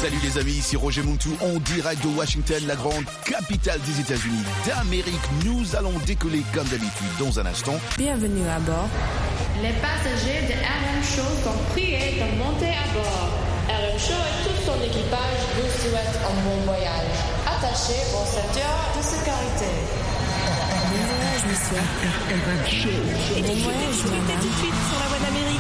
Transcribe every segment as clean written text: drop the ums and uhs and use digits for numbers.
Salut les amis, ici Roger Muntu en direct de Washington, la grande capitale des États-Unis d'Amérique. Nous allons décoller comme d'habitude dans un instant. Bienvenue à bord. Les passagers de RM Show sont priés de monter à bord. RM Show et tout son équipage vous souhaitent un bon voyage. Attachez vos ceintures de sécurité. Bon voyage, monsieur. RM Show. Bon voyage, madame. Tout de suite sur la voie d'Amérique.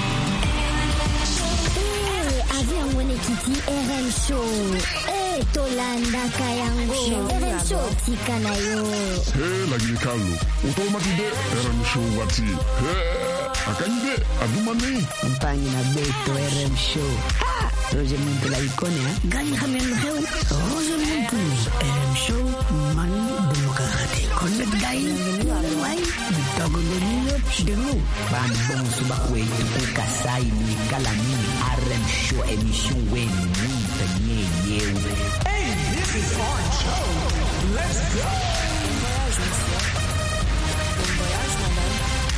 Avion Wenekiti RM Show. Tolanda Kayango. RM Show Tikanayo. Lagi Carlo. Automatide RM Show wati. Akanyide adumani. Mpani na beto RM Show. Roger Muntu la ikonia. Gani khamen heu. Roger Muntu RM Show man demokrati. Connect guy. Why? Bitago nilo dulu. Bambong subakwe tukasai ni kalami RM Show emission when we tanye yew. Hey, this is our show. Let's go. Bon voyage, monsieur. Bon voyage, madame.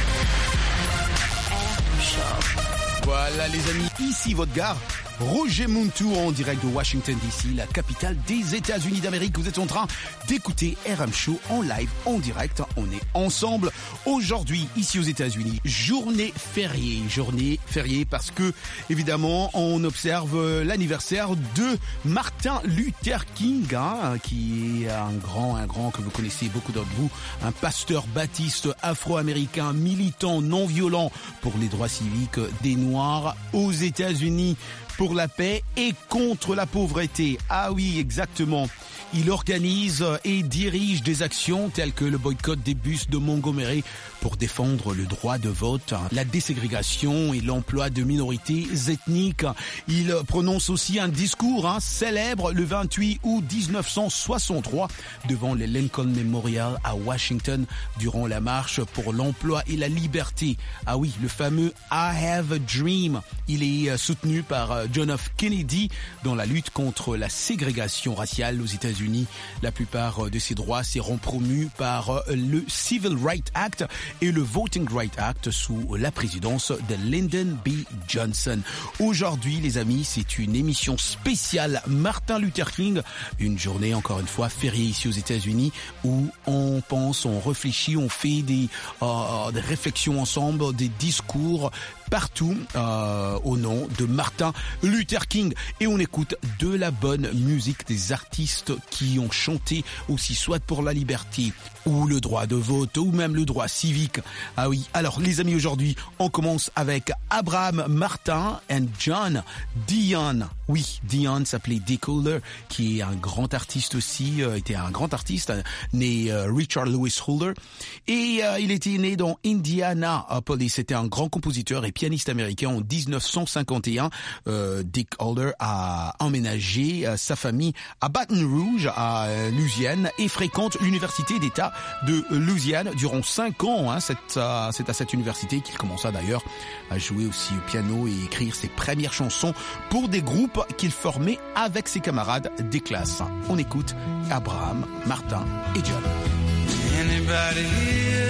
RM Show. Voilà les amis, ici votre gare. Roger Muntu en direct de Washington DC, la capitale des États-Unis d'Amérique. Vous êtes en train d'écouter RM Show en live, en direct. On est ensemble aujourd'hui ici aux États-Unis. Journée fériée parce que évidemment on observe l'anniversaire de Martin Luther King, qui est un grand que vous connaissez beaucoup d'entre vous, un pasteur baptiste afro-américain, militant non violent pour les droits civiques des Noirs aux États-Unis, pour la paix et contre la pauvreté. Ah oui, exactement. Il organise et dirige des actions telles que le boycott des bus de Montgomery pour défendre le droit de vote, la déségrégation et l'emploi de minorités ethniques. Il prononce aussi un discours célèbre le 28 août 1963 devant le Lincoln Memorial à Washington durant la marche pour l'emploi et la liberté. Ah oui, le fameux I Have a Dream. Il est soutenu par John F. Kennedy dans la lutte contre la ségrégation raciale aux États-Unis. La plupart de ces droits seront promus par le Civil Rights Act et le Voting Rights Act sous la présidence de Lyndon B. Johnson. Aujourd'hui, les amis, c'est une émission spéciale Martin Luther King, une journée encore une fois fériée ici aux États-Unis où on pense, on réfléchit, on fait des réflexions ensemble, des discours partout au nom de Martin Luther King, et on écoute de la bonne musique des artistes qui ont chanté aussi soit pour la liberté ou le droit de vote ou même le droit civique. Ah oui, alors les amis, aujourd'hui on commence avec Abraham Martin and John Dion. Oui, Dion s'appelait Dick Holder, qui est un grand artiste aussi, était un grand artiste né Richard Lewis Holder, et il était né dans Indianapolis. C'était un grand compositeur et pianiste américain. En 1951, Dick Holder a emménagé sa famille à Baton Rouge, à Louisiane, et fréquente l'université d'État de Louisiane durant 5 ans. C'est à cette université qu'il commença d'ailleurs à jouer aussi au piano et écrire ses premières chansons pour des groupes qu'il formait avec ses camarades des classes. On écoute Abraham, Martin et John. Anybody here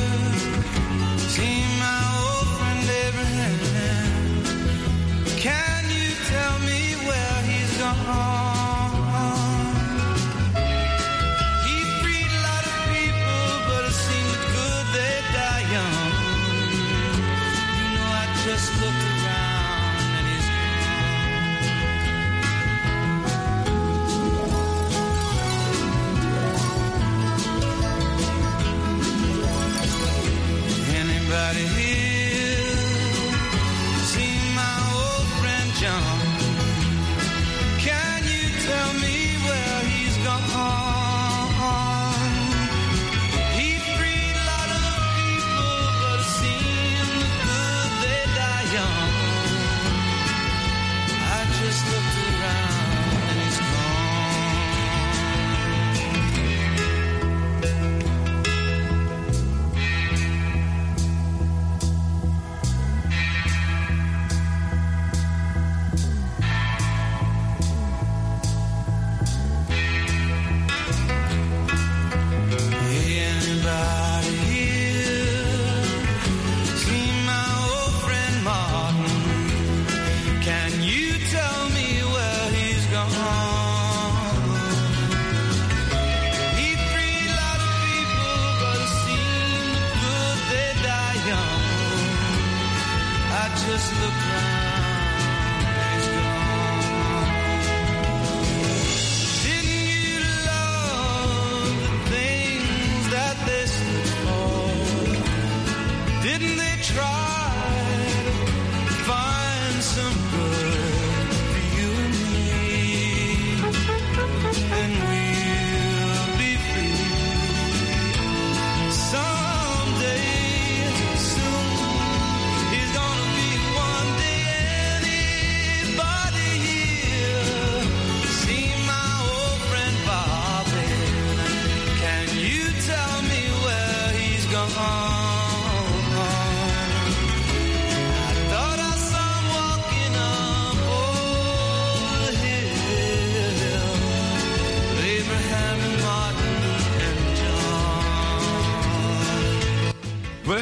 seen my old friend Abraham? Can you tell me where he's gone? He freed a lot of people, but it seems good they die young. You know, I just looked around and he's gone. Anybody here seen my old friend John? Can you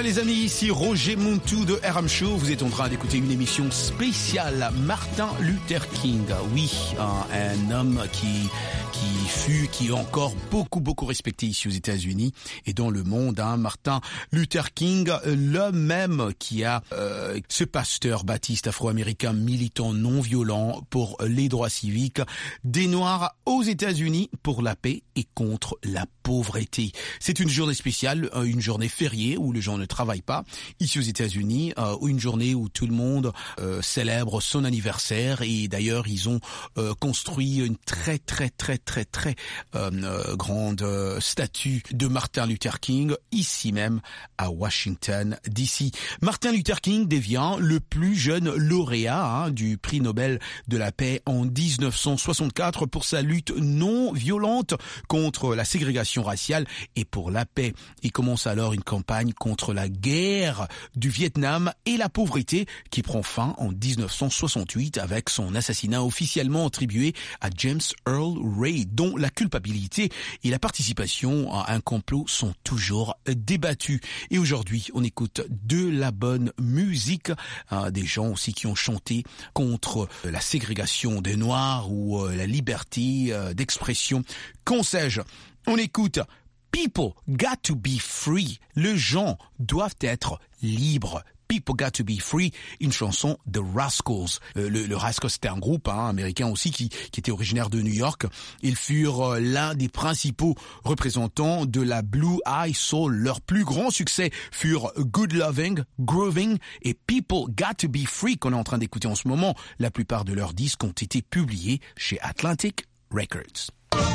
les amis, ici Roger Montou de RM Show. Vous êtes en train d'écouter une émission spéciale Martin Luther King. Oui, un homme qui est encore beaucoup respecté ici aux États-Unis et dans le monde. Martin Luther King, l'homme même qui a ce pasteur baptiste afro-américain militant non violent pour les droits civiques des Noirs aux États-Unis, pour la paix et contre la pauvreté. C'est une journée spéciale, une journée fériée où les gens ne travaillent pas ici aux États-Unis, une journée où tout le monde célèbre son anniversaire. Et d'ailleurs, ils ont construit une très grande statue de Martin Luther King ici même à Washington DC. Martin Luther King devient le plus jeune lauréat du prix Nobel de la paix en 1964 pour sa lutte non violente contre la ségrégation raciale et pour la paix. Il commence alors une campagne contre la guerre du Vietnam et la pauvreté qui prend fin en 1968 avec son assassinat officiellement attribué à James Earl Ray, dont la culpabilité et la participation à un complot sont toujours débattues. Et aujourd'hui, on écoute de la bonne musique, des gens aussi qui ont chanté contre la ségrégation des Noirs ou la liberté d'expression. Qu'en sais-je? On écoute People Got to Be Free. Les gens doivent être libres. People Got to Be Free, une chanson de Rascals. Le Rascals, c'était un groupe américain aussi qui était originaire de New York. Ils furent l'un des principaux représentants de la Blue Eye Soul. Leur plus grand succès furent Good Loving, Grooving et People Got to Be Free qu'on est en train d'écouter en ce moment. La plupart de leurs disques ont été publiés chez Atlantic Records.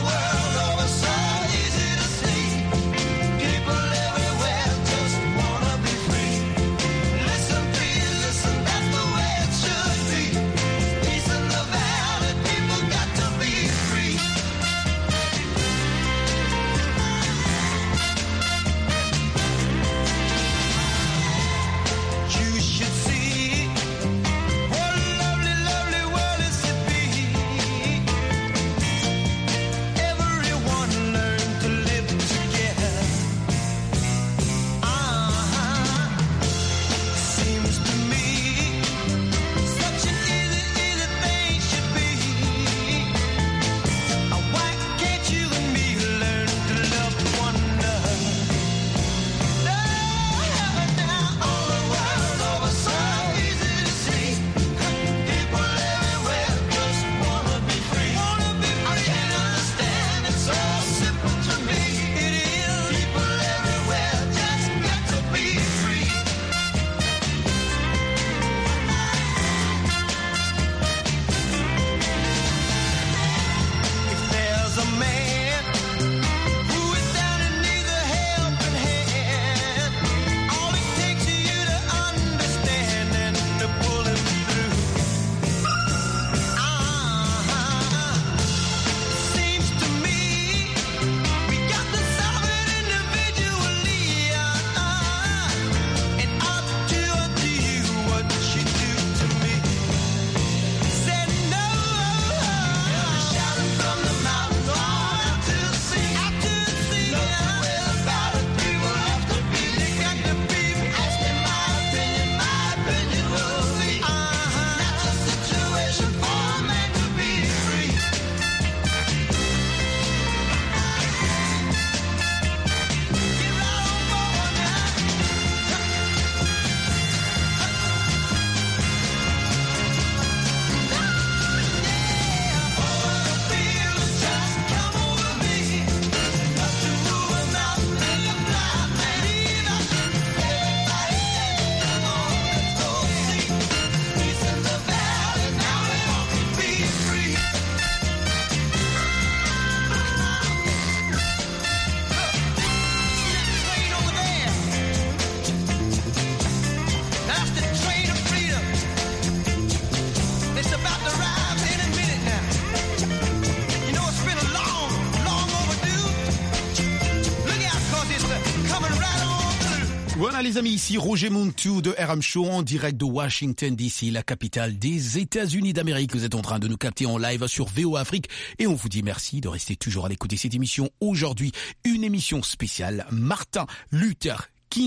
Voilà les amis, ici Roger Montou de RM Show en direct de Washington DC, la capitale des États-Unis d'Amérique. Vous êtes en train de nous capter en live sur VO Afrique et on vous dit merci de rester toujours à l'écoute de cette émission. Aujourd'hui, une émission spéciale Martin Luther King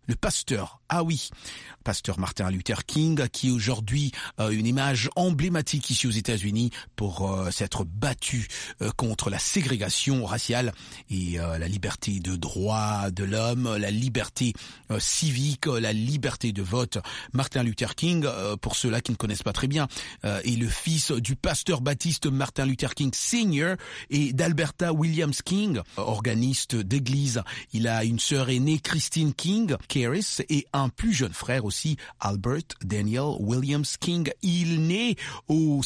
le pasteur. Ah oui, pasteur Martin Luther King, qui est aujourd'hui une image emblématique ici aux États-Unis pour s'être battu contre la ségrégation raciale et la liberté de droit de l'homme, la liberté civique, la liberté de vote. Martin Luther King, pour ceux-là qui ne connaissent pas très bien, est le fils du pasteur baptiste Martin Luther King Sr. et d'Alberta Williams King, organiste d'église. Il a une sœur aînée, Christine King Caris, et un plus jeune frère aussi, Albert Daniel Williams King. Il naît au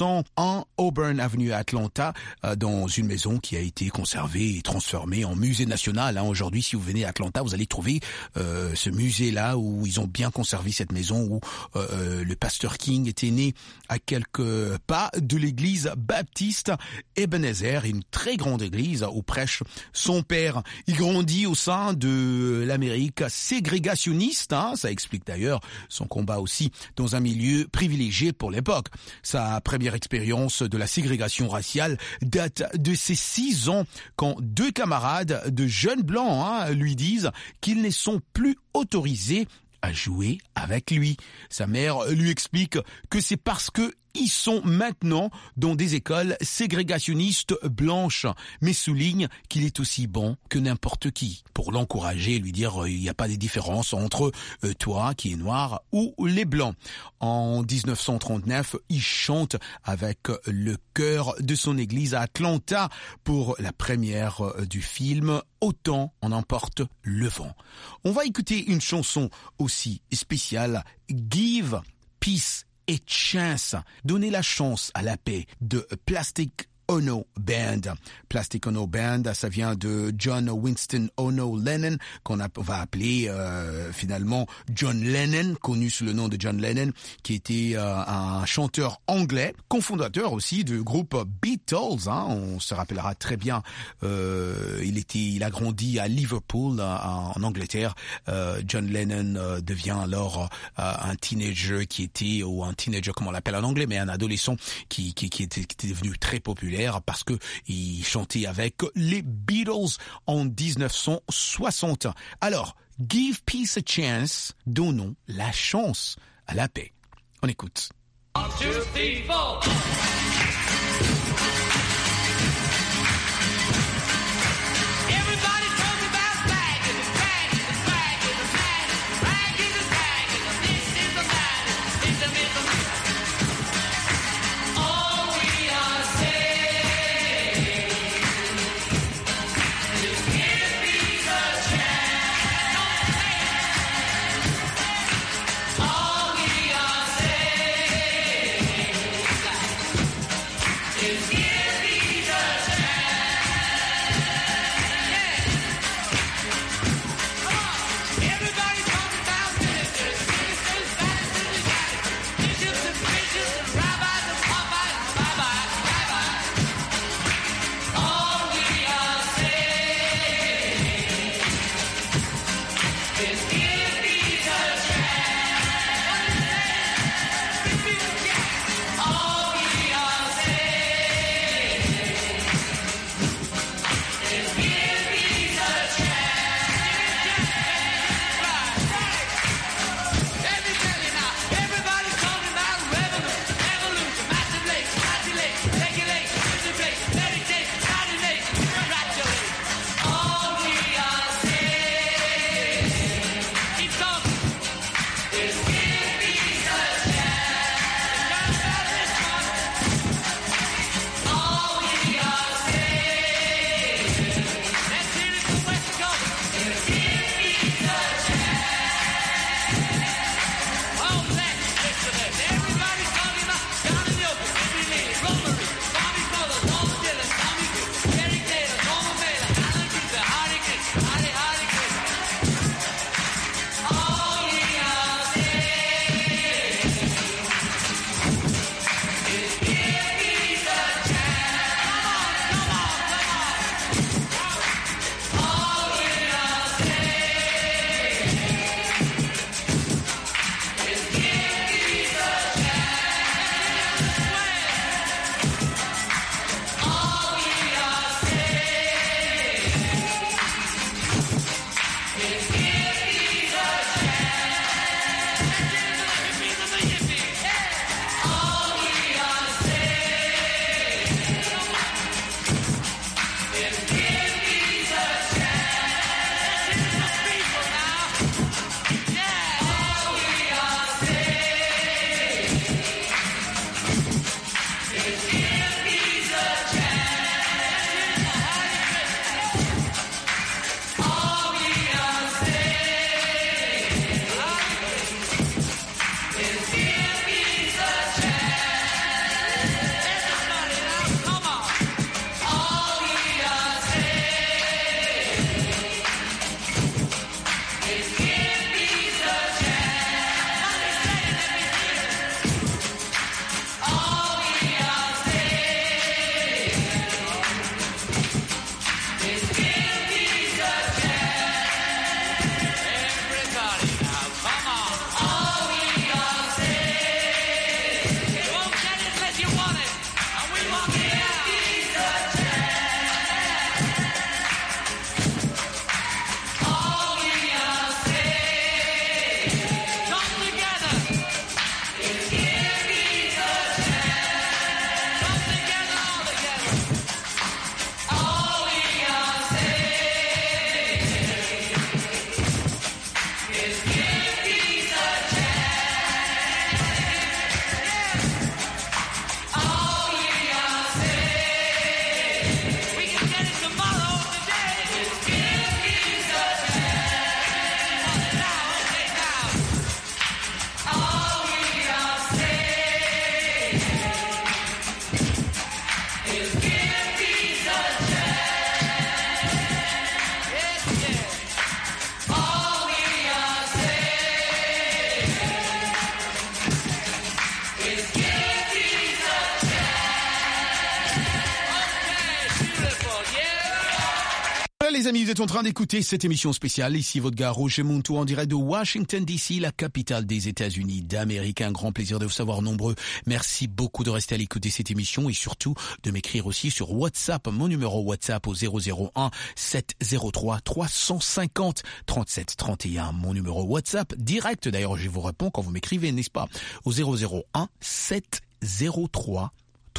501 Auburn Avenue à Atlanta, dans une maison qui a été conservée et transformée en musée national. Aujourd'hui, si vous venez à Atlanta, vous allez trouver ce musée-là où ils ont bien conservé cette maison où le pasteur King était né à quelques pas de l'église baptiste Ebenezer, une très grande église où prêche son père. Il grandit au sein de l'Amérique ségrégationniste, ça explique d'ailleurs son combat aussi dans un milieu privilégié pour l'époque. Sa première expérience de la ségrégation raciale date de ses 6 ans quand 2 camarades de jeunes blancs lui disent qu'ils ne sont plus autorisés à jouer avec lui. Sa mère lui explique que c'est parce que ils sont maintenant dans des écoles ségrégationnistes blanches, mais souligne qu'il est aussi bon que n'importe qui, pour l'encourager et lui dire il n'y a pas de différence entre toi qui es noir ou les blancs. En 1939, il chante avec le chœur de son église à Atlanta pour la première du film Autant en emporte le vent. On va écouter une chanson aussi spéciale, Give Peace a Chance, donner la chance à la paix, de Plastic Ono Band. Plastic Ono Band, ça vient de John Winston Ono Lennon, qu'on va appeler finalement John Lennon, connu sous le nom de John Lennon, qui était un chanteur anglais, cofondateur aussi du groupe Beatles. On se rappellera très bien. Il a grandi à Liverpool, en Angleterre. John Lennon devient alors un teenager ou un teenager, comme on l'appelle en anglais, mais un adolescent qui était devenu très populaire parce que il chantait avec les Beatles en 1960. Alors, Give Peace a Chance, donnons la chance à la paix. On écoute. 1, 2, 3, 4. les amis, vous êtes en train d'écouter cette émission spéciale. Ici votre gars Roger Montou en direct de Washington DC, la capitale des États-Unis d'Amérique. Un grand plaisir de vous savoir nombreux. Merci beaucoup de rester à l'écoute de cette émission et surtout de m'écrire aussi sur WhatsApp. Mon numéro WhatsApp au 001 703 350 37 31. Mon numéro WhatsApp direct. D'ailleurs, je vous réponds quand vous m'écrivez, n'est-ce pas? Au 001 703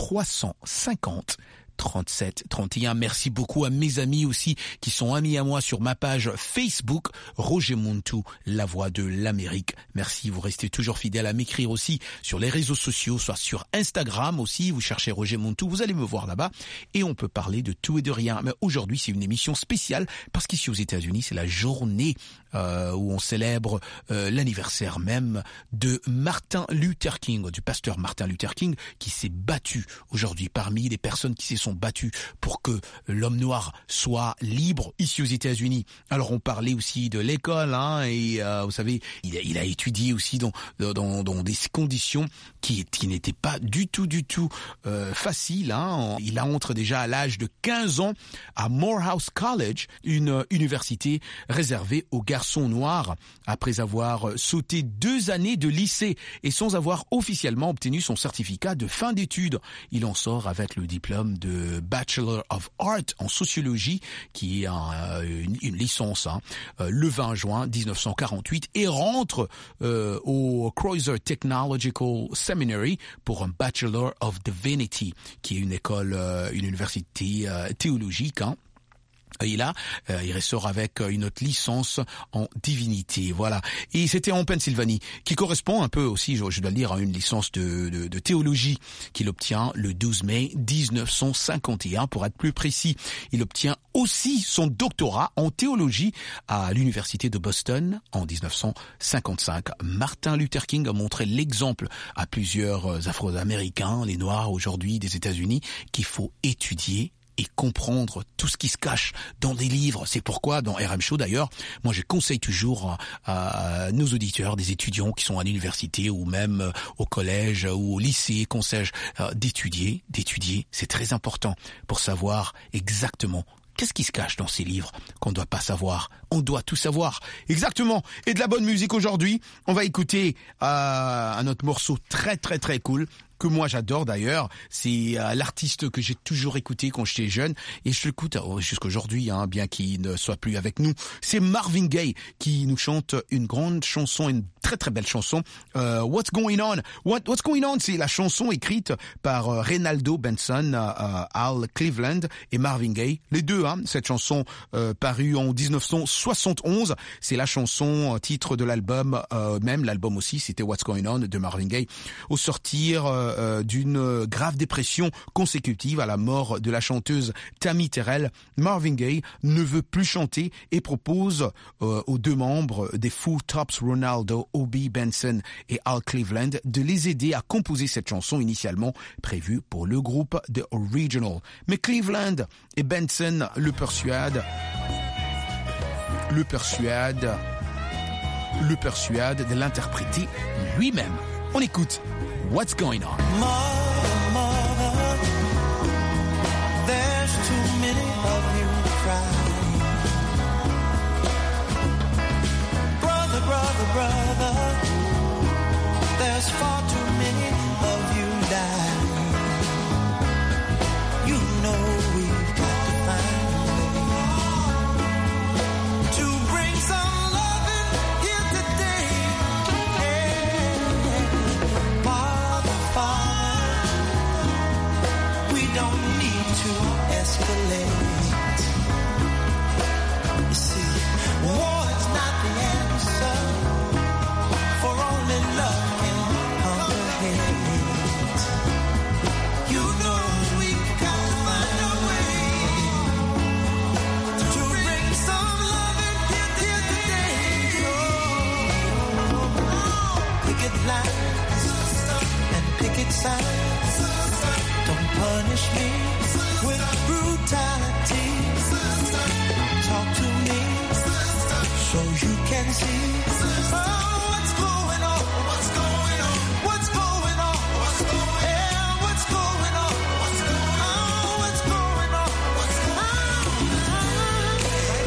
350 37 31. Merci beaucoup à mes amis aussi qui sont amis à moi sur ma page Facebook Roger Montou, la voix de l'Amérique. Merci, vous restez toujours fidèles à m'écrire aussi sur les réseaux sociaux, soit sur Instagram aussi, vous cherchez Roger Montou, vous allez me voir là-bas et on peut parler de tout et de rien. Mais aujourd'hui, c'est une émission spéciale parce qu'ici aux États-Unis, c'est la journée où on célèbre l'anniversaire même de Martin Luther King, du pasteur Martin Luther King qui s'est battu aujourd'hui parmi les personnes qui se sont battues pour que l'homme noir soit libre ici aux États-Unis. Alors on parlait aussi de l'école, hein, et vous savez, il a étudié aussi dans des conditions qui n'étaient pas du tout faciles. Hein. Il entre déjà à l'âge de 15 ans à Morehouse College, une université réservée aux garçons noirs, après avoir sauté 2 années de lycée et sans avoir officiellement obtenu son certificat de fin d'études. Il en sort avec le diplôme de Bachelor of Art en sociologie, qui est une licence, hein, le 20 juin 1948, et rentre au Crozer Technological Seminary pour un Bachelor of Divinity, qui est une école, une université théologique, hein. Il ressort avec une autre licence en divinité, voilà. Et c'était en Pennsylvanie, qui correspond un peu aussi, je dois le dire, à une licence de théologie qu'il obtient le 12 mai 1951, pour être plus précis. Il obtient aussi son doctorat en théologie à l'université de Boston en 1955. Martin Luther King a montré l'exemple à plusieurs Afro-Américains, les Noirs aujourd'hui des États-Unis, qu'il faut étudier et comprendre tout ce qui se cache dans des livres. C'est pourquoi dans RM Show d'ailleurs, moi je conseille toujours à nos auditeurs, des étudiants qui sont à l'université ou même au collège ou au lycée, conseille d'étudier. C'est très important pour savoir exactement qu'est-ce qui se cache dans ces livres qu'on ne doit pas savoir. On doit tout savoir. Exactement. Et de la bonne musique aujourd'hui. On va écouter un autre morceau très cool, que moi j'adore d'ailleurs. C'est l'artiste que j'ai toujours écouté quand j'étais jeune, et je l'écoute jusqu'aujourd'hui, hein, bien qu'il ne soit plus avec nous. C'est Marvin Gaye qui nous chante une grande chanson, une très belle chanson, What's Going On. What's Going On, c'est la chanson écrite par Reynaldo Benson, Al Cleveland et Marvin Gaye, les deux, hein. Cette chanson parue en 1971, c'est la chanson titre de l'album, même l'album aussi, c'était What's Going On de Marvin Gaye, au sortir d'une grave dépression consécutive à la mort de la chanteuse Tammy Terrell. Marvin Gaye ne veut plus chanter et propose aux deux membres des Four Tops, Ronaldo, Obi Benson et Al Cleveland, de les aider à composer cette chanson initialement prévue pour le groupe The Original. Mais Cleveland et Benson le persuadent de l'interpréter lui-même. On écoute What's Going On. Mother, there's too many of you crying. Brother, there's far too many of you dying. You know we've got to find a way to bring some loving here today. Father, we don't need to escalate. You see, war is not the answer, for only love can conquer hate. You know we've got to find a way to bring some loving here today. Picket lines and picket signs, don't punish me with brutality. Talk to me so you can see what's going on. What's going on? What's going on? What's going on? Yeah, what's going on? What's going on? What's going on? What's going on?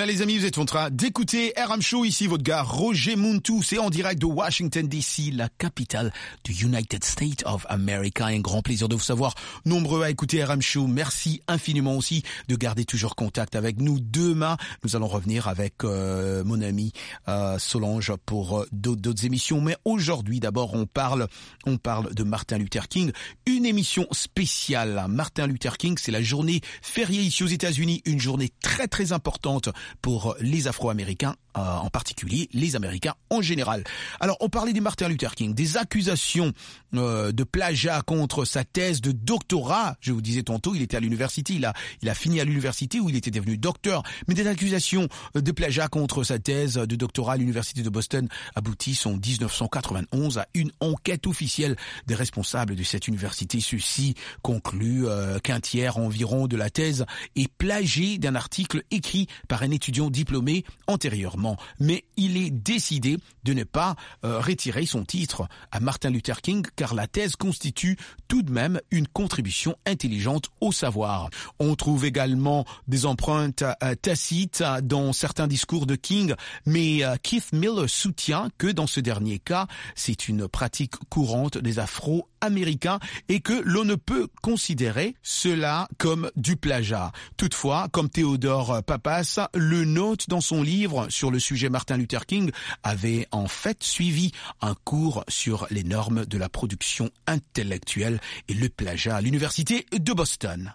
Voilà les amis, vous êtes en train d'écouter RM Show, ici votre gars Roger Muntu, c'est en direct de Washington DC, la capitale du United States of America. Un grand plaisir de vous savoir nombreux à écouter RM Show. Merci infiniment aussi de garder toujours contact avec nous. Demain, nous allons revenir avec mon ami Solange pour d'autres émissions. Mais aujourd'hui, d'abord, on parle de Martin Luther King. Une émission spéciale. Martin Luther King, c'est la journée fériée ici aux États-Unis, une journée très très importante pour les Afro-Américains, en particulier les Américains en général. Alors, on parlait de Martin Luther King, des accusations de plagiat contre sa thèse de doctorat. Je vous disais tantôt, il était à l'université, il a fini à l'université où il était devenu docteur, mais des accusations de plagiat contre sa thèse de doctorat à l'université de Boston aboutissent en 1991 à une enquête officielle des responsables de cette université. Ceci conclut qu'un tiers environ de la thèse est plagié d'un article écrit par un étudiant diplômé antérieurement. Mais il est décidé de ne pas retirer son titre à Martin Luther King car la thèse constitue tout de même une contribution intelligente au savoir. On trouve également des empreintes tacites dans certains discours de King, mais Keith Miller soutient que dans ce dernier cas, c'est une pratique courante des Afro-Américains et que l'on ne peut considérer cela comme du plagiat. Toutefois, comme Théodore Papas le note dans son livre sur le sujet, Martin Luther King avait en fait suivi un cours sur les normes de la production intellectuelle et le plagiat à l'université de Boston.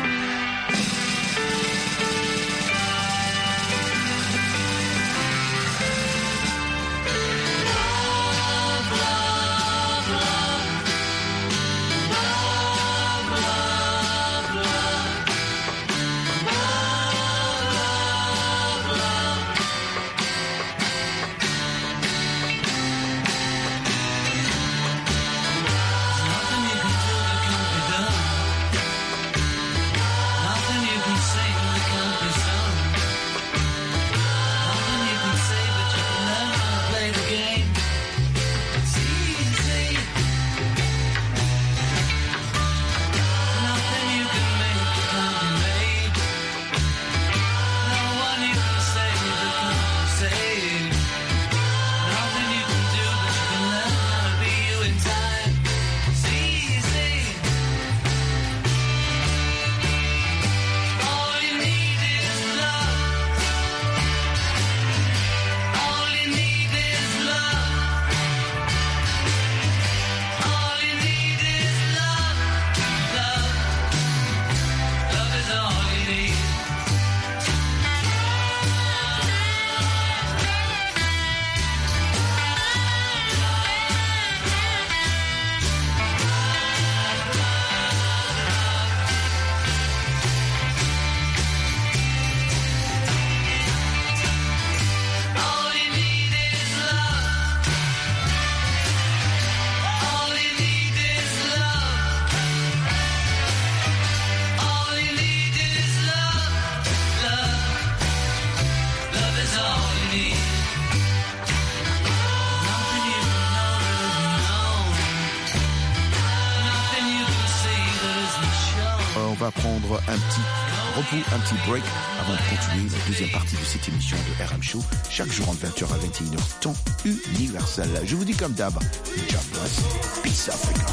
On va prendre un petit repos, un petit break avant de continuer la deuxième partie de cette émission de RM Show, chaque jour entre 20h à 21h, temps universel. Je vous dis comme d'hab, God bless, peace Africa.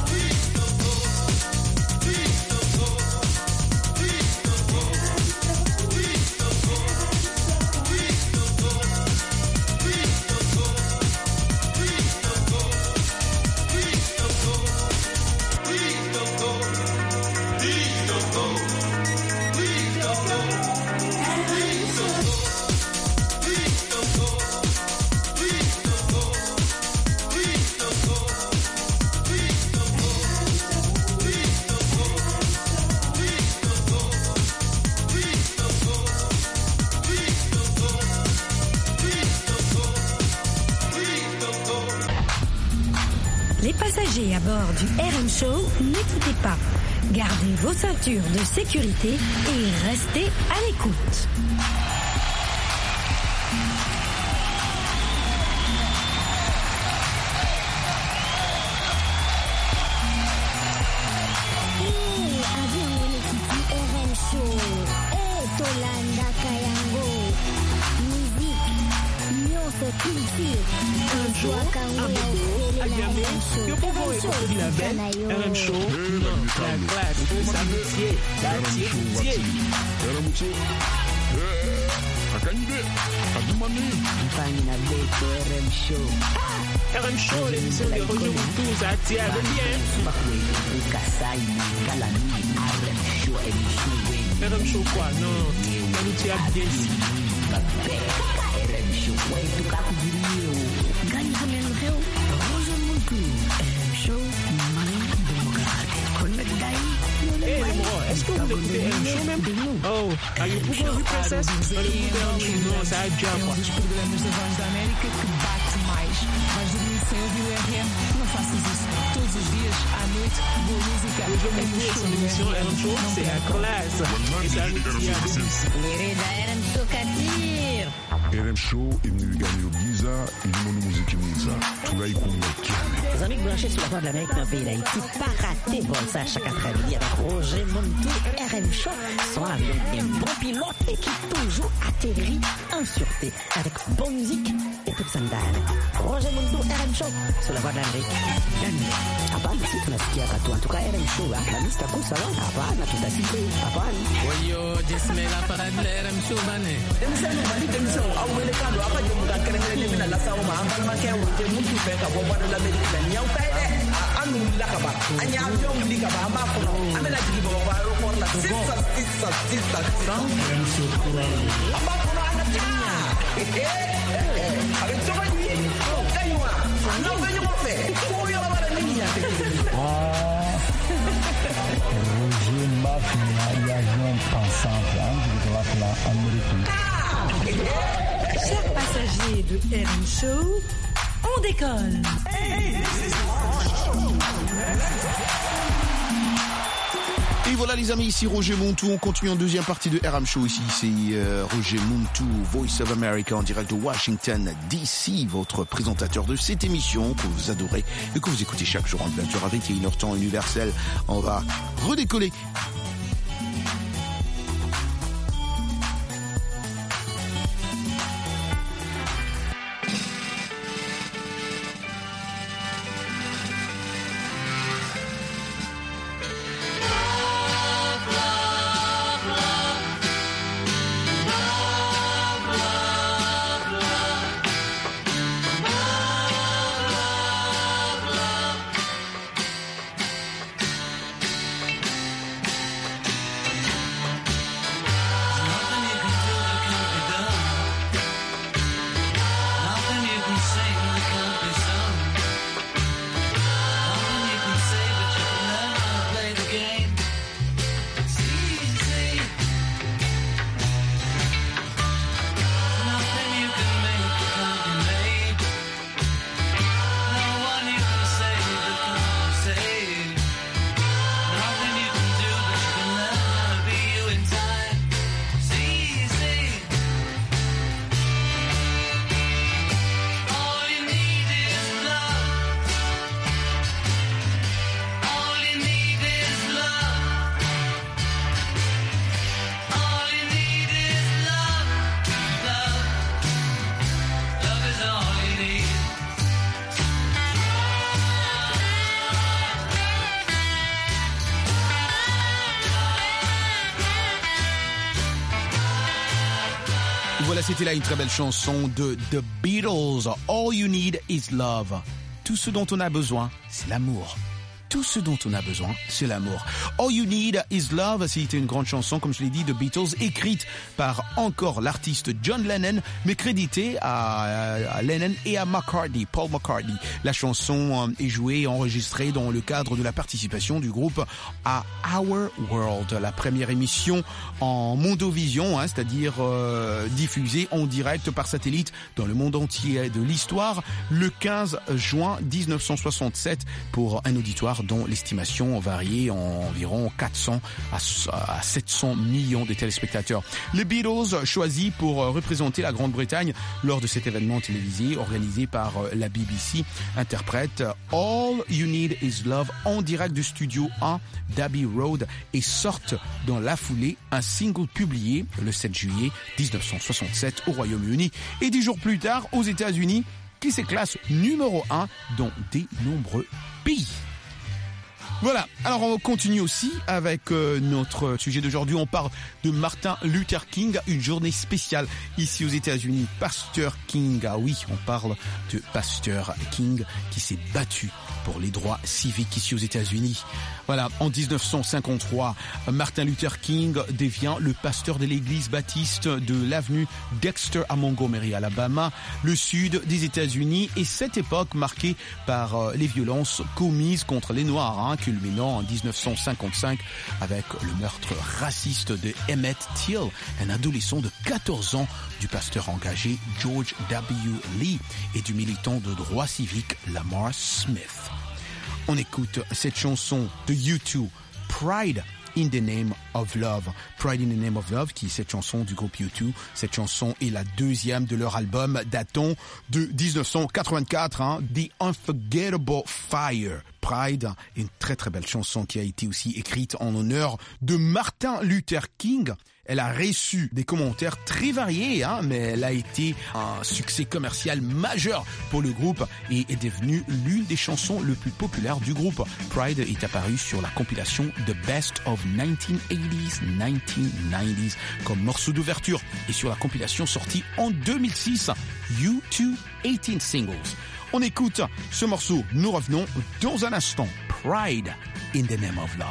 Les passagers à bord du RM Show, ne quittez pas. Gardez vos ceintures de sécurité et restez à l'écoute. RM Show, Tolanda Kayango. RM Show, Amadou, Agamé, que pouvons écouter la belle RM Show, non, la classe, l'amitié, la tiétié. Eramche. Akanyide. Adumane. Mfanye na beto RM Show. RM Show, l'émission de Roger Moutou, ça attire bien. Kasai Kalani RM Show émission. RM Show quoi? Non, l'amitié a bien dit. RM Show. Ouais, tout cas kudirio. Gani kamen reo. Roger Moutou. RM Show. Mani Democratique. Connect Dai. Hey, est-ce que vous écoutez RM Show même? Oh, aí Google Rue Princess, olha o Google, nossa, é já, É um dos programas da Voz da América que bate mais. Vais dormir sem ouvir o RM? Não faças isso. Todos os dias, à noite, boa música. Hoje eu vou ver essa émission RM Show, c'est la classe. Et ça nous dit à Denis. Lirida RM Show Katir. RM Show imnigani Giza ilimonu muziki mwiza tulaikumekea. Les amis branchés sur la Voix de l'Amérique dans le pays d'Haïti, pas raté bon ça chaque après-midi avec Roger Montou, RM Show, sont avec des bons pilotes et qui toujours atterrit en sûreté avec bonne musique et toute sandale. Roger Montou, RM Show, sur la Voix de l'Amérique. Hapana, si tunasikia katu, en tout cas RM Show, la liste à ça va, hapana, tutasikia, hapana. Oyo, jismela parade la RM Show bane. Awelekando apa jomuda kerengere mina la sawo ma ambal ma ke wote muntu fe ka bo bada la meri la nyaw tay de anu la ka ba anya avion li ka ba ma ko no amela jigi bo ba ro por la sissa amba ko no ana tinya avec ça ni kaywa no be yo fe ko yo ba la niña Roger Mafia y a un pensant de la Amérique. Chers passagers de RM Show, on décolle. Et voilà les amis, ici Roger Montou, on continue en deuxième partie de RM Show. Ici c'est Roger Montou, Voice of America en direct de Washington DC, votre présentateur de cette émission que vous adorez et que vous écoutez chaque jour en 20h à 21h temps universel. On va redécoller. Voilà, c'était là une très belle chanson de The Beatles. All you need is love. Tout ce dont on a besoin, c'est l'amour. Tout ce dont on a besoin, c'est l'amour. All You Need Is Love, c'était une grande chanson, comme je l'ai dit, de Beatles, écrite par encore l'artiste John Lennon, mais créditée à Lennon et à McCartney, Paul McCartney. La chanson est jouée et enregistrée dans le cadre de la participation du groupe à Our World, la première émission en mondovision, c'est-à-dire diffusée en direct par satellite dans le monde entier de l'histoire, le 15 juin 1967 pour un auditoire dollars, dont l'estimation variait environ 400 à 700 millions de téléspectateurs. Les Beatles, choisis pour représenter la Grande-Bretagne lors de cet événement télévisé organisé par la BBC, interprètent All You Need Is Love en direct du studio 1 d'Abbey Road et sortent dans la foulée un single publié le 7 juillet 1967 au Royaume-Uni et 10 jours plus tard aux États-Unis, qui se classe numéro 1 dans de nombreux pays. Voilà, alors on continue aussi avec notre sujet d'aujourd'hui. On parle de Martin Luther King, une journée spéciale ici aux États-Unis. Pasteur King, ah oui, on parle de Pasteur King qui s'est battu pour les droits civiques ici aux États-Unis. Voilà, en 1953, Martin Luther King devient le pasteur de l'église baptiste de l'avenue Dexter à Montgomery, Alabama, le sud des États-Unis, et cette époque marquée par les violences commises contre les Noirs, culminant en 1955 avec le meurtre raciste de Emmett Till, un adolescent de 14 ans, du pasteur engagé George W. Lee et du militant de droits civiques Lamar Smith. On écoute cette chanson de U2, Pride in the Name of Love. Pride in the Name of Love, qui est cette chanson du groupe U2. Cette chanson est la deuxième de leur album datant de 1984, The Unforgettable Fire. Pride, une très très belle chanson qui a été aussi écrite en honneur de Martin Luther King. Elle a reçu des commentaires très variés, mais elle a été un succès commercial majeur pour le groupe et est devenue l'une des chansons les plus populaires du groupe. Pride est apparue sur la compilation The Best of 1980s, 1990 comme morceau d'ouverture et sur la compilation sortie en 2006, U2 18 Singles. On écoute ce morceau, nous revenons dans un instant. Pride in the Name of Love.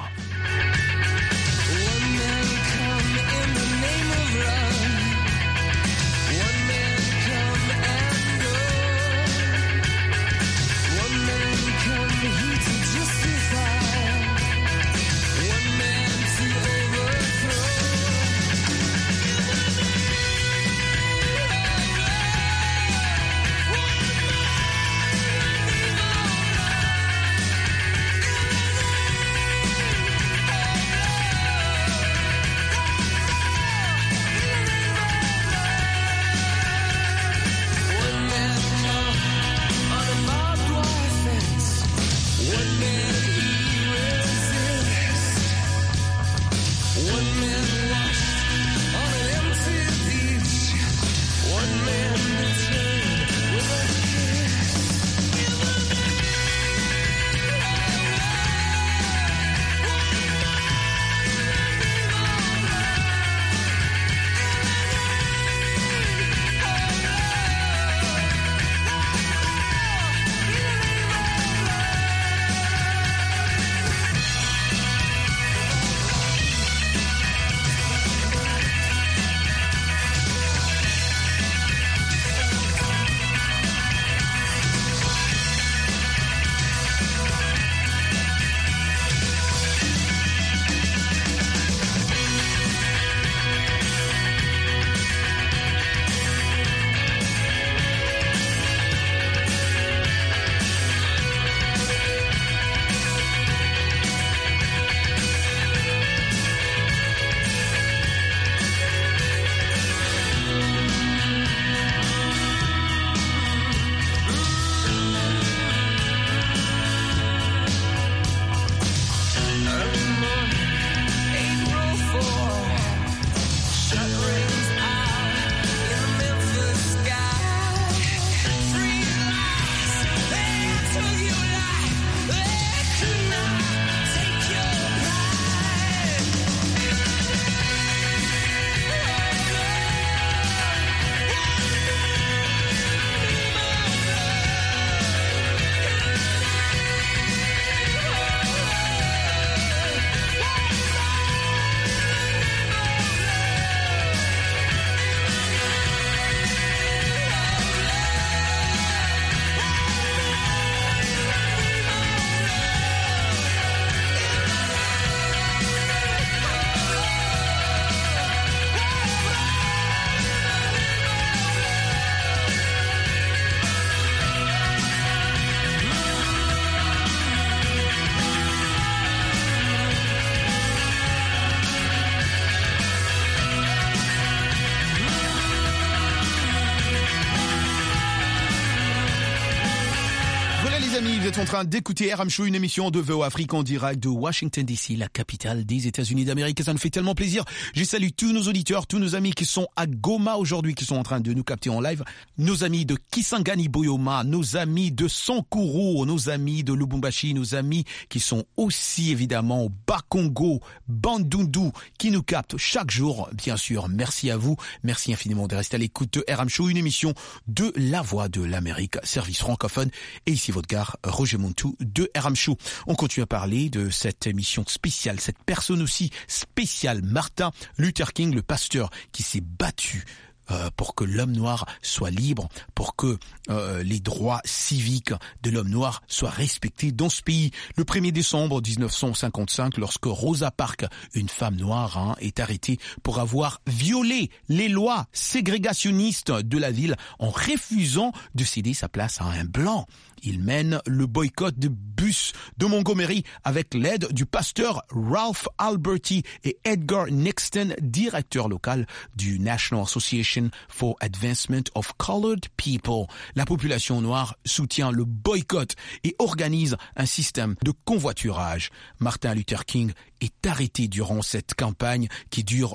êtes en train d'écouter RM Show, une émission de VO Afrique en direct de Washington DC, la capitale des États-Unis d'Amérique. Et ça nous fait tellement plaisir. Je salue tous nos auditeurs, tous nos amis qui sont à Goma aujourd'hui, qui sont en train de nous capter en live. Nos amis de Kisangani Boyoma, nos amis de Sankuru, nos amis de Lubumbashi, nos amis qui sont aussi évidemment au Bas-Congo, Bandundu, qui nous captent chaque jour. Bien sûr, merci à vous. Merci infiniment de rester à l'écoute de RM Show, une émission de La Voix de l'Amérique, service francophone. Et ici votre gars, Roger Montou de RM Show. On continue à parler de cette émission spéciale, cette personne aussi spéciale, Martin Luther King, le pasteur qui s'est battu pour que l'homme noir soit libre, pour que les droits civiques de l'homme noir soient respectés dans ce pays. Le 1er décembre 1955, lorsque Rosa Parks, une femme noire, est arrêtée pour avoir violé les lois ségrégationnistes de la ville en refusant de céder sa place à un blanc. Il mène le boycott de bus de Montgomery avec l'aide du pasteur Ralph Alberti et Edgar Nixon, directeur local du National Association for Advancement of Colored People. La population noire soutient le boycott et organise un système de convoiturage. Martin Luther King est arrêté durant cette campagne qui dure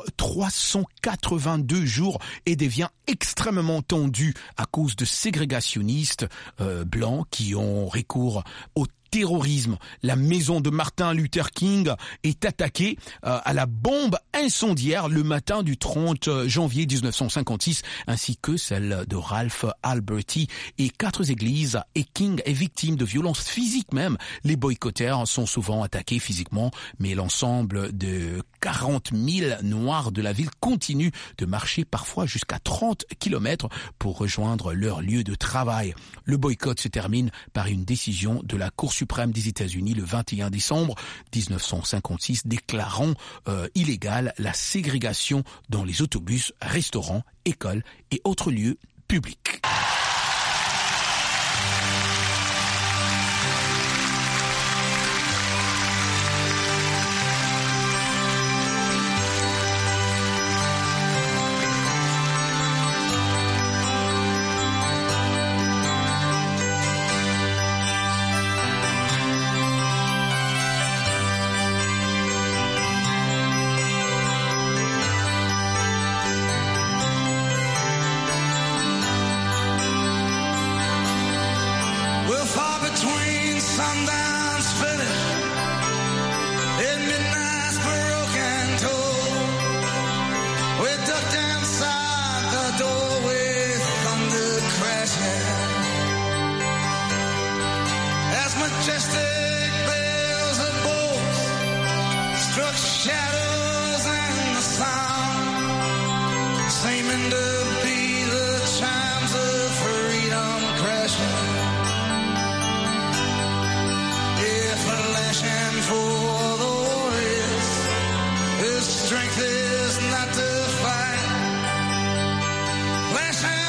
382 jours et devient extrêmement tendue à cause de ségrégationnistes blancs qui ont recours au terrorisme. La maison de Martin Luther King est attaquée à la bombe incendiaire le matin du 30 janvier 1956, ainsi que celle de Ralph Alberti et 4 églises. Et King est victime de violences physiques même. Les boycotteurs sont souvent attaqués physiquement, mais l'ensemble de 40 000 Noirs de la ville continuent de marcher parfois jusqu'à 30 km pour rejoindre leur lieu de travail. Le boycott se termine par une décision de la Cour suprême des États-Unis le 21 décembre 1956 déclarant illégale la ségrégation dans les autobus, restaurants, écoles et autres lieux publics.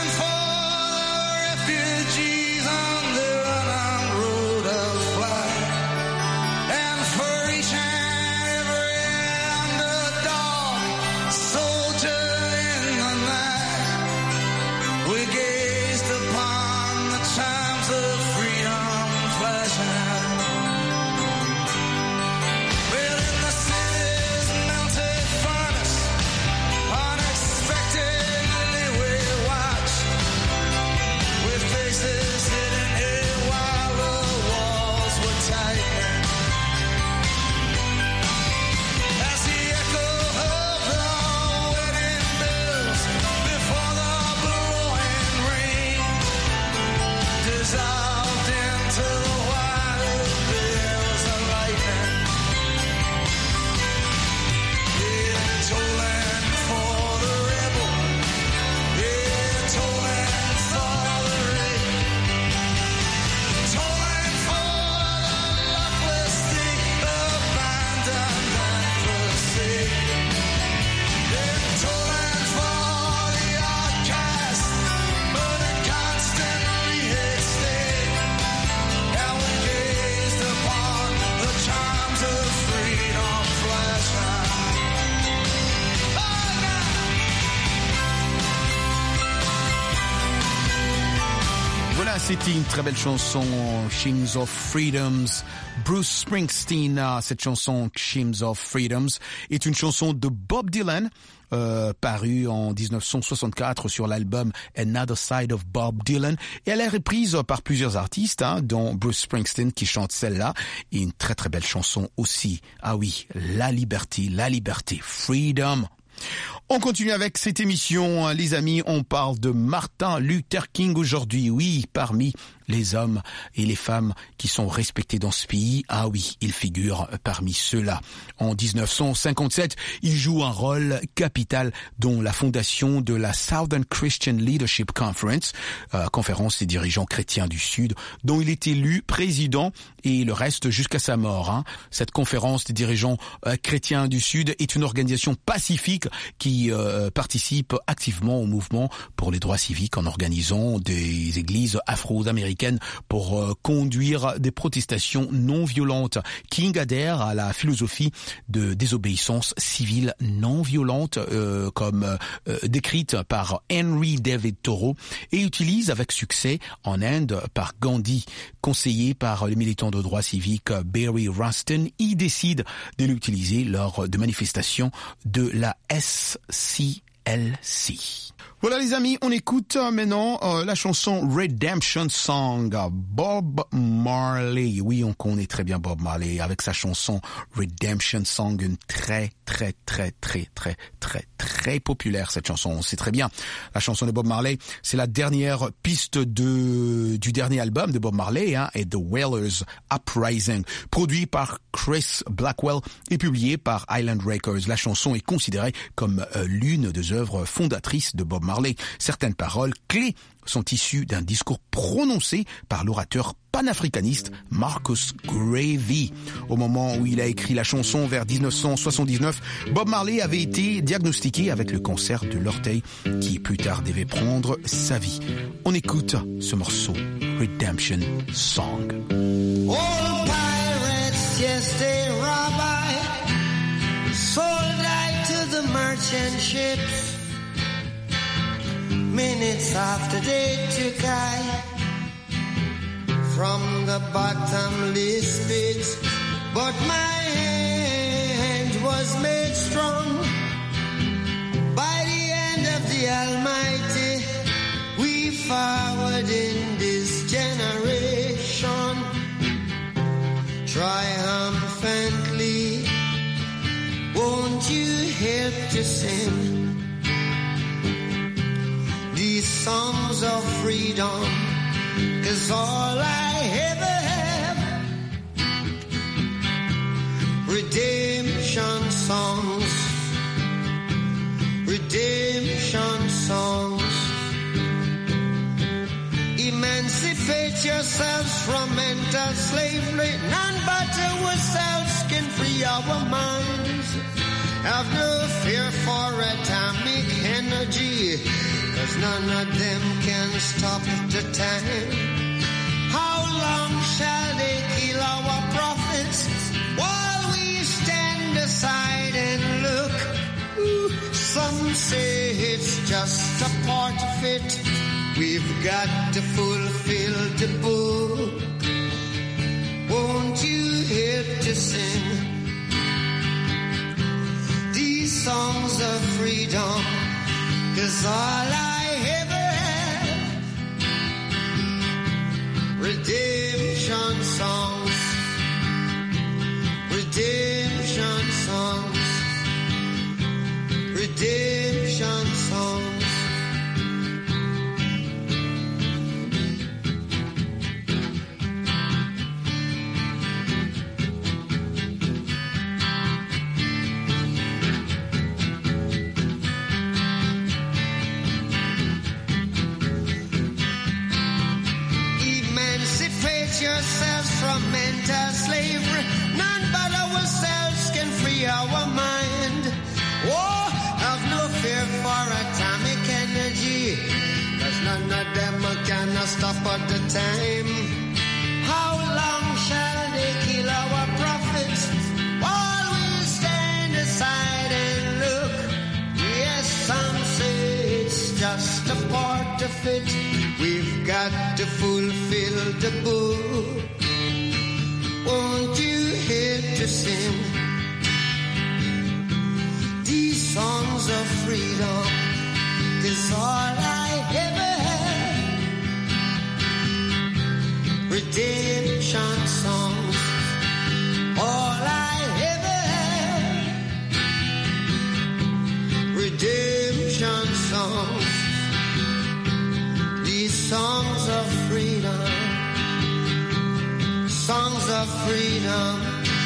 Refugees on the run road of flight. c'était une très belle chanson, Hymns of Freedoms. Bruce Springsteen, cette chanson Hymns of Freedoms est une chanson de Bob Dylan, parue en 1964 sur l'album Another Side of Bob Dylan. Et elle est reprise par plusieurs artistes, dont Bruce Springsteen qui chante celle-là. Et une très très belle chanson aussi. Ah oui, la liberté, freedom. On continue avec cette émission, les amis. On parle de Martin Luther King aujourd'hui. Oui, parmi les hommes et les femmes qui sont respectés dans ce pays. Ah oui, il figure parmi ceux-là. En 1957, il joue un rôle capital dans la fondation de la Southern Christian Leadership Conference, conférence des dirigeants chrétiens du Sud, dont il est élu président et le reste jusqu'à sa mort. Cette conférence des dirigeants chrétiens du Sud est une organisation pacifique qui participe activement au mouvement pour les droits civiques en organisant des églises afro-américaines pour conduire des protestations non violentes. King adhère à la philosophie de désobéissance civile non violente comme décrite par Henry David Thoreau et utilise avec succès en Inde par Gandhi. Conseillé par les militants de droits civiques Barry Rustin, il décide de l'utiliser lors de manifestations de la SCLC. Voilà les amis, on écoute maintenant la chanson Redemption Song, Bob Marley. Oui, on connaît très bien Bob Marley avec sa chanson Redemption Song, une très populaire cette chanson, on sait très bien. La chanson de Bob Marley, c'est la dernière piste du dernier album de Bob Marley, et The Wailers Uprising, produit par Chris Blackwell et publié par Island Records. La chanson est considérée comme l'une des œuvres fondatrices de Bob Marley. Certaines paroles clés sont issues d'un discours prononcé par l'orateur panafricaniste Marcus Garvey. Au moment où il a écrit la chanson vers 1979, Bob Marley avait été diagnostiqué avec le cancer de l'orteil qui plus tard devait prendre sa vie. On écoute ce morceau, Redemption Song. All pirates, yes they rob I, sold I to the merchant ships. Minutes after they took I from the bottomless pit, but my hand was made strong by the hand of the Almighty. We forward in this generation triumphantly. Won't you help to sing these songs of freedom? 'Cause all I ever have, redemption songs, redemption songs. Emancipate yourselves from mental slavery. None but ourselves can free our minds. Have no fear for atomic energy, 'cause none of them can stop the time. How long shall they kill our prophets while we stand aside and look? Some say it's just a part of it. We've got to fulfill the book. Won't you help to sing these songs of freedom? 'Cause all I ever have, redemption songs, redemption songs, redemption songs. Yourselves from mental slavery. None but ourselves can free our mind. Oh, have no fear for atomic energy, 'cause none of them can stop at the time. How long shall they kill our prophets while we stand aside and look? Yes, some say it's just a part of it. We've got to fulfill the book. Won't you help to sing these songs of freedom? 'Cause all I ever had, redemption songs. All I ever had, redemption songs. These songs of freedom, songs of freedom.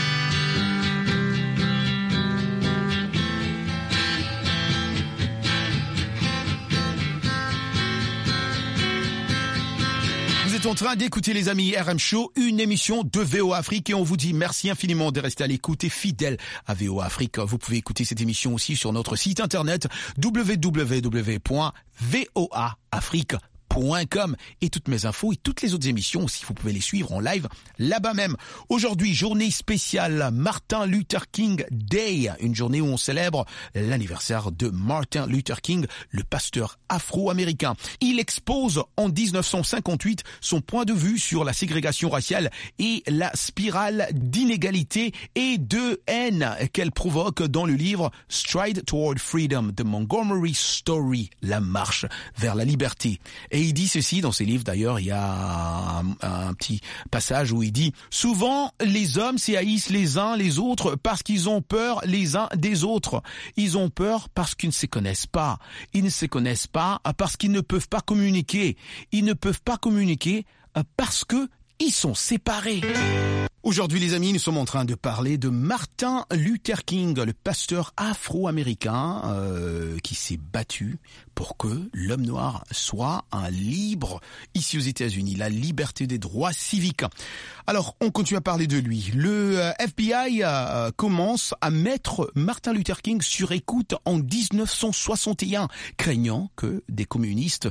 Vous êtes en train d'écouter les amis RM Show, une émission de VOA Afrique et on vous dit merci infiniment de rester à l'écoute et fidèle à VOA Afrique. Vous pouvez écouter cette émission aussi sur notre site internet www.voaafrique.com et toutes mes infos et toutes les autres émissions aussi, vous pouvez les suivre en live là-bas même. Aujourd'hui, journée spéciale Martin Luther King Day, une journée où on célèbre l'anniversaire de Martin Luther King, le pasteur afro-américain. Il expose en 1958 son point de vue sur la ségrégation raciale et la spirale d'inégalité et de haine qu'elle provoque dans le livre Stride Toward Freedom de Montgomery Story, la marche vers la liberté. Et il dit ceci dans ses livres, d'ailleurs, il y a un petit passage où il dit « Souvent, les hommes s'haïssent les uns les autres parce qu'ils ont peur les uns des autres. Ils ont peur parce qu'ils ne se connaissent pas. Ils ne se connaissent pas parce qu'ils ne peuvent pas communiquer. Ils ne peuvent pas communiquer parce que ils sont séparés. » Aujourd'hui, les amis, nous sommes en train de parler de Martin Luther King, le pasteur afro-américain qui s'est battu pour que l'homme noir soit un libre ici aux États-Unis, la liberté des droits civiques. Alors, on continue à parler de lui. Le FBI commence à mettre Martin Luther King sur écoute en 1961, craignant que des communistes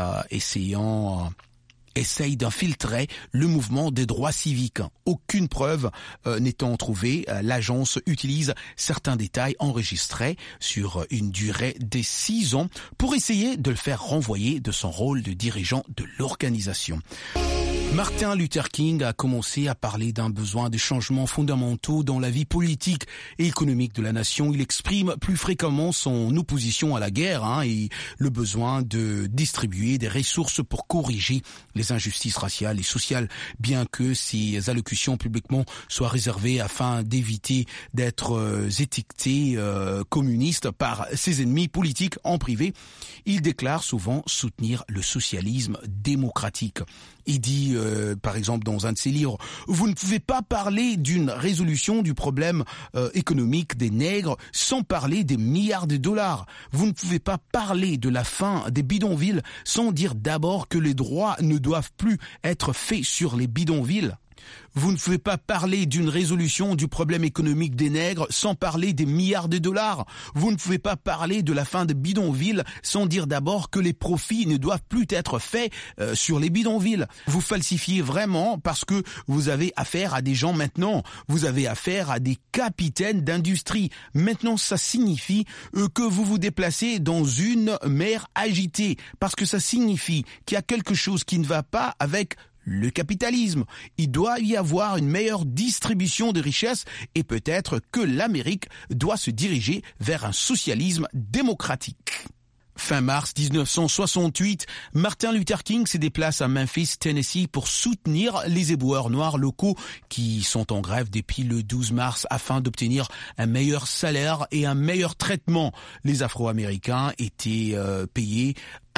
essaye d'infiltrer le mouvement des droits civiques. Aucune preuve n'étant trouvée, l'agence utilise certains détails enregistrés sur une durée de 6 ans pour essayer de le faire renvoyer de son rôle de dirigeant de l'organisation. Martin Luther King a commencé à parler d'un besoin de changements fondamentaux dans la vie politique et économique de la nation. Il exprime plus fréquemment son opposition à la guerre et le besoin de distribuer des ressources pour corriger les injustices raciales et sociales, bien que ses allocutions publiquement soient réservées afin d'éviter d'être étiqueté communiste par ses ennemis politiques en privé. Il déclare souvent soutenir le socialisme démocratique. Il dit, par exemple, dans un de ses livres, « Vous ne pouvez pas parler d'une résolution du problème économique des nègres sans parler des milliards de dollars. Vous ne pouvez pas parler de la fin des bidonvilles sans dire d'abord que les droits ne doivent plus être faits sur les bidonvilles. Vous ne pouvez pas parler d'une résolution du problème économique des nègres sans parler des milliards de dollars. Vous ne pouvez pas parler de la fin des bidonvilles sans dire d'abord que les profits ne doivent plus être faits sur les bidonvilles. Vous falsifiez vraiment parce que vous avez affaire à des gens maintenant. Vous avez affaire à des capitaines d'industrie. Maintenant, ça signifie que vous vous déplacez dans une mer agitée parce que ça signifie qu'il y a quelque chose qui ne va pas avec le capitalisme. Il doit y avoir une meilleure distribution de richesses et peut-être que l'Amérique doit se diriger vers un socialisme démocratique. Fin mars 1968, Martin Luther King se déplace à Memphis, Tennessee pour soutenir les éboueurs noirs locaux qui sont en grève depuis le 12 mars afin d'obtenir un meilleur salaire et un meilleur traitement. Les Afro-Américains étaient payés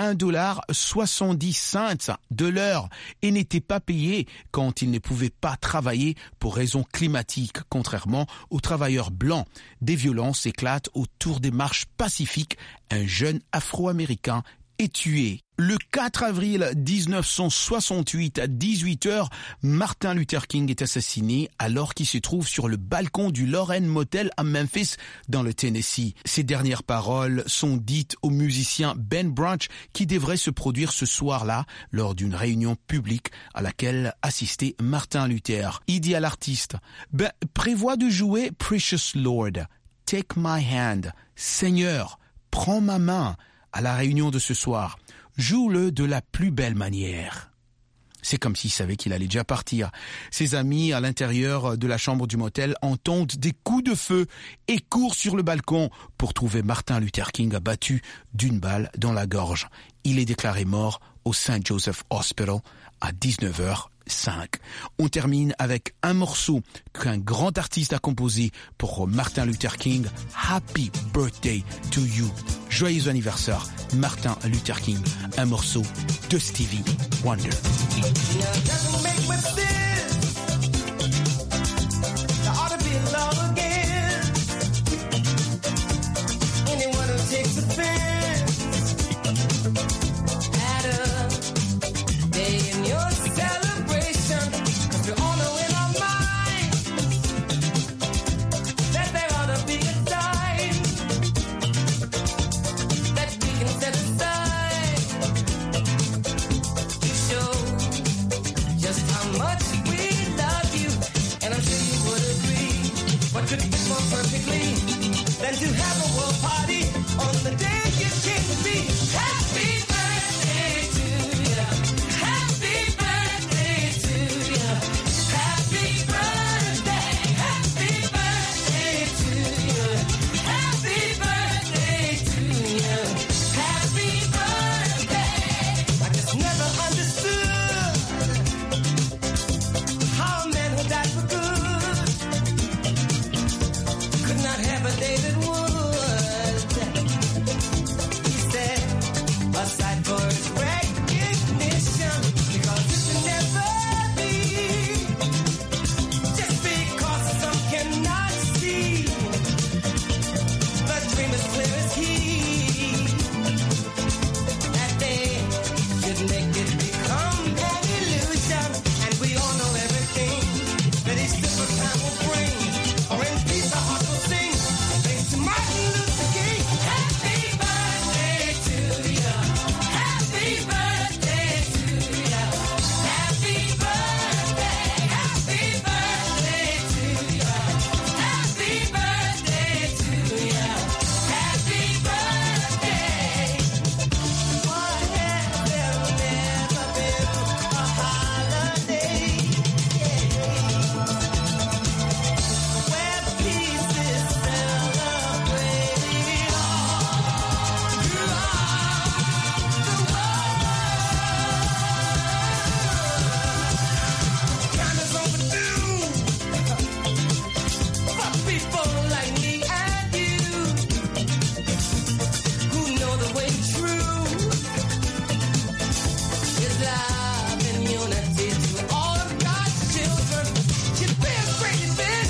$1,70 de l'heure et n'étaient pas payés quand ils ne pouvaient pas travailler pour raisons climatiques, contrairement aux travailleurs blancs. Des violences éclatent autour des marches pacifiques. Un jeune Afro-Américain est tué. Le 4 avril 1968 à 18h, Martin Luther King est assassiné alors qu'il se trouve sur le balcon du Lorraine Motel à Memphis, dans le Tennessee. Ses dernières paroles sont dites au musicien Ben Branch qui devrait se produire ce soir-là lors d'une réunion publique à laquelle assistait Martin Luther. Il dit à l'artiste « Prévois de jouer Precious Lord, Take My Hand, Seigneur, prends ma main » à la réunion de ce soir. Joue-le de la plus belle manière. C'est comme s'il savait qu'il allait déjà partir. Ses amis, à l'intérieur de la chambre du motel, entendent des coups de feu et courent sur le balcon pour trouver Martin Luther King abattu d'une balle dans la gorge. Il est déclaré mort au St. Joseph Hospital à 19h05. On termine avec un morceau qu'un grand artiste a composé pour Martin Luther King, Happy Birthday to You. Joyeux anniversaire, Martin Luther King, un morceau de Stevie Wonder. Could fit more perfectly than to have a world party on the day you came to be. Happy birthday to you. Happy birthday to you. Happy birthday. Happy birthday to you. Happy birthday to you. Happy birthday. I just never understood how a man who died for good could not have a David Wood. He said, aside for his recognition, because it can never be, just because some cannot see, the dream is clear as he, that they should make it become an illusion, and we all know everything that each different time will bring, or in peace the heart will sing. Thanks to Martin Luther King. Happy birthday to you. Happy birthday to you. Happy birthday. Happy birthday to you. Happy birthday to you. Happy birthday. Why has there never been a holiday? Where peace is celebrated all throughout the world. Time is overdue for people like me and you who know the way true is love and unity to all of God's children. Should be a great event,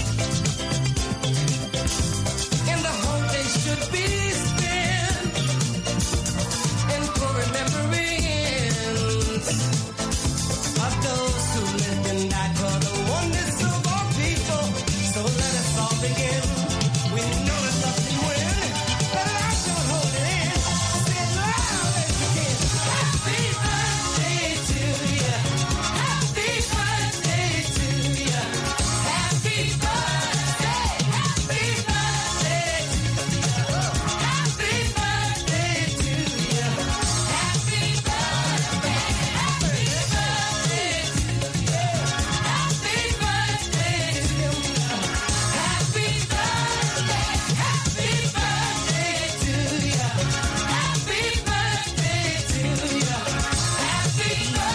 and the whole day should be spent in full remembrance of those who lived and died for the oneness of all people. So let us all begin. We know that love can win, but I should hold it in. Say it loud as you can. Happy birthday to you. Happy birthday to you. Happy birthday. Happy birthday to you. Happy birthday to you. Happy birthday. Happy birthday to you. Happy birthday to you. Happy birthday. Happy birthday to you. Happy birthday to you. Happy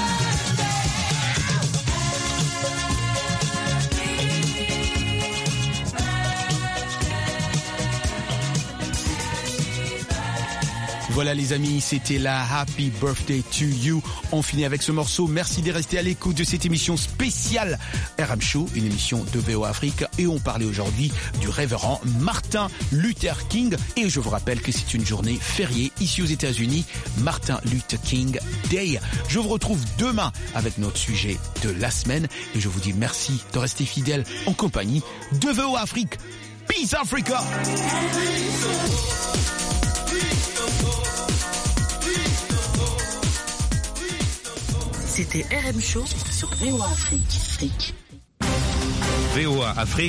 Voilà les amis, c'était la Happy Birthday to You. On finit avec ce morceau. Merci de rester à l'écoute de cette émission spéciale RM Show, une émission de VOA Afrique. Et on parlait aujourd'hui du révérend Martin Luther King. Et je vous rappelle que c'est une journée fériée ici aux États-Unis, Martin Luther King Day. Je vous retrouve demain avec notre sujet de la semaine. Et je vous dis merci de rester fidèle en compagnie de VOA Afrique. Peace Africa! C'était RM Show sur VOA Afrique. VOA Afrique.